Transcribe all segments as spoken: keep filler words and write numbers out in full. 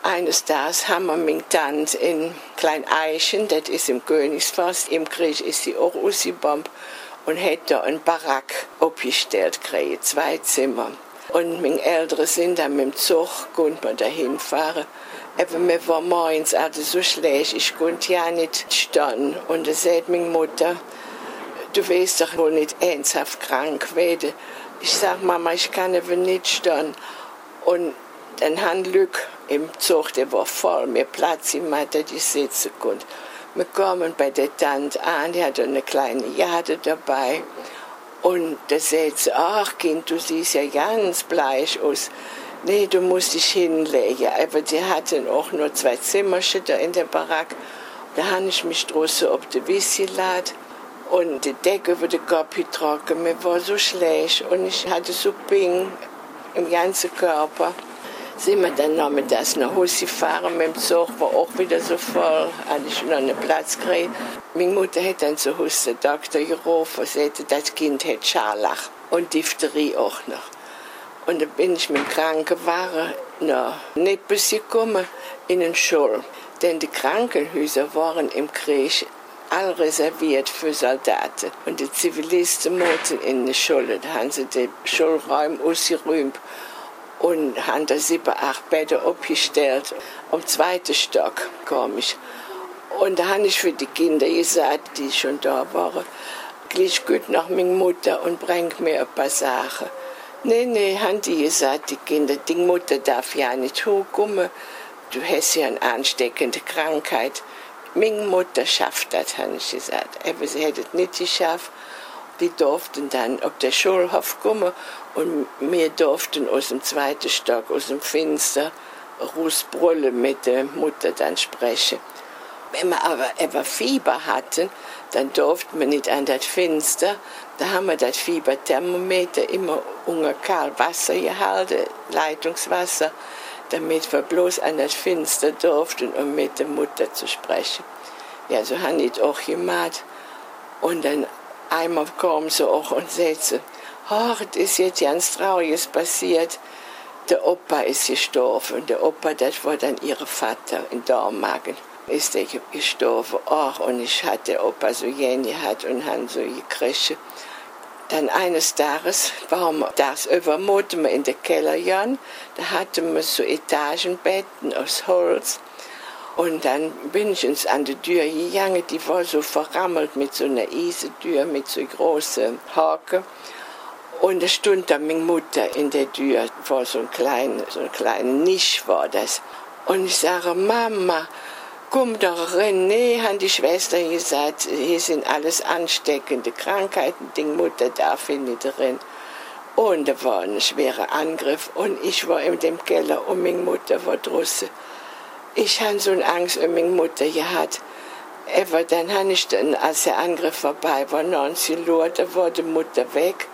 eines Tages haben wir meine Tante in Klein Eichen, das ist im Königsforst, im Krieg ist sie auch rausgekommen und hat da einen Barack aufgestellt gekriegt, zwei Zimmer. Und meine Eltern sind dann mit dem Zug, konnte man da hinfahren. Aber mir war morgens also so schlecht, ich konnte ja nicht stehen. Und da sagt meine Mutter, du weißt doch wohl nicht ernsthaft krank werden. Ich sag, Mama, ich kann aber nicht stehen. Und dann haben Glück im Zug, der war voll, mehr Platz im Mathe, die sitzen konnte. Wir kommen bei der Tante an, die hatte eine kleine Jade dabei. Und da sagt sie, ach Kind, du siehst ja ganz bleich aus. Nee, du musst dich hinlegen. Aber die hatten auch nur zwei Zimmerchen da in der Barack. Da habe ich mich draußen auf die Wiese geladen und die Decke über den Kopf getrocknet. Mir war so schlecht und ich hatte so Ping im ganzen Körper. Sind wir dann nachmittags nach Hause gefahren mit dem Zug, war auch wieder so voll, hatte ich noch einen Platz gekriegt. Meine Mutter hat dann zu Hause den Doktor gerufen und sagte, das Kind hat Scharlach und Diphtherie auch noch. Und dann bin ich mit dem Krankenwagen nach Nippes gekommen, in den Schule. Denn die Krankenhäuser waren im Krieg all reserviert für Soldaten. Und die Zivilisten mussten in die Schule, da haben sie den Schulraum ausgeräumt und haben da sieben, acht Betten aufgestellt. Am zweiten Stock kam ich. Und da habe ich für die Kinder gesagt, die schon da waren, gleich gut nach meiner Mutter und bring mir ein paar Sachen. Nee, nee, haben die gesagt, die Kinder, die Mutter darf ja nicht hochkommen. Du hast ja eine ansteckende Krankheit. Meine Mutter schafft das, habe ich gesagt. Aber sie hätte es nicht geschafft. Die durften dann auf den Schulhof kommen und wir durften aus dem zweiten Stock, aus dem Fenster, rausbrüllen mit der Mutter dann sprechen. Wenn wir aber etwa Fieber hatten, dann durften wir nicht an das Fenster. Da haben wir das Fieberthermometer immer unter kaltes Wasser gehalten, Leitungswasser, damit wir bloß an das Fenster durften, um mit der Mutter zu sprechen. Ja, so haben die es auch gemacht. Und dann einmal kam sie auch und sagte, ach, es ist jetzt ganz Trauriges passiert. Der Opa ist gestorben. Der Opa, das war dann ihr Vater in Dormagen. Ist er gestorben. Ach, und ich hatte den Opa so jene gehabt und haben so gekriegt. Dann eines Tages waren wir das übermorgen in den Keller gegangen. Da hatten wir so Etagenbetten aus Holz. Und dann bin ich uns an die Tür gegangen, die war so verrammelt mit so einer Eisentür, mit so großen Haken. Und da stand da meine Mutter in der Tür, war so ein kleiner, so ein kleiner Nisch war das. Und ich sage, Mama, komm doch rein. Nee, haben die Schwestern gesagt, hier sind alles ansteckende Krankheiten, die Mutter darf hier nicht rein. Und da war ein schwerer Angriff und ich war in dem Keller und meine Mutter war draußen. Ich hatte so eine Angst um meine Mutter gehabt. Aber dann habe ich dann, als der Angriff vorbei war, neunzehn Uhr, da war die Mutter weg.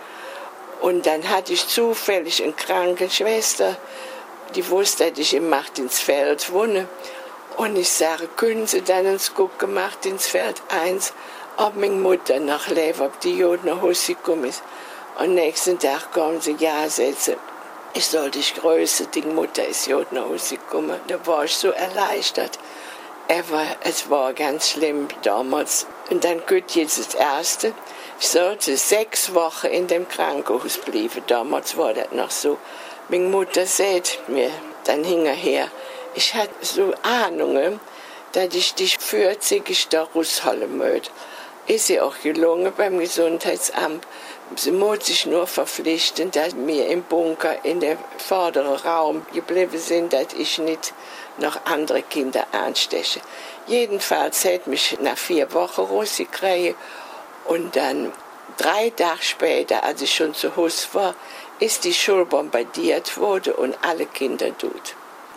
Und dann hatte ich zufällig eine Krankenschwester, die wusste, dass ich in Martinsfeld wohne. Und ich sage, können Sie dann ins Gucken, Martinsfeld eins, ob meine Mutter noch lebt, ob die Jod nach Hause gekommen ist. Und nächsten Tag kommen sie, ja, setzen. Ich soll dich grüßen, die Mutter ist Jod nach Hause gekommen. Da war ich so erleichtert. Aber es war ganz schlimm damals. Und dann kommt jetzt das Erste. Ich sollte sechs Wochen in dem Krankenhaus bleiben. Damals war das noch so. Meine Mutter sagt mir dann hinterher, ich hatte so Ahnungen, dass ich dich vierzig da rausholen möchte. Ist ja auch gelungen beim Gesundheitsamt. Sie muss sich nur verpflichten, dass wir im Bunker in dem vorderen Raum geblieben sind, dass ich nicht noch andere Kinder ansteche. Jedenfalls hat mich nach vier Wochen rausgekriegt und dann drei Tage später, als ich schon zu Hause war, ist die Schule bombardiert worden und alle Kinder tot.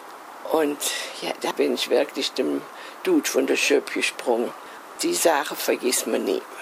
Und ja, da bin ich wirklich dem Dude von der Schöpfe gesprungen. Die Sache vergisst man nie.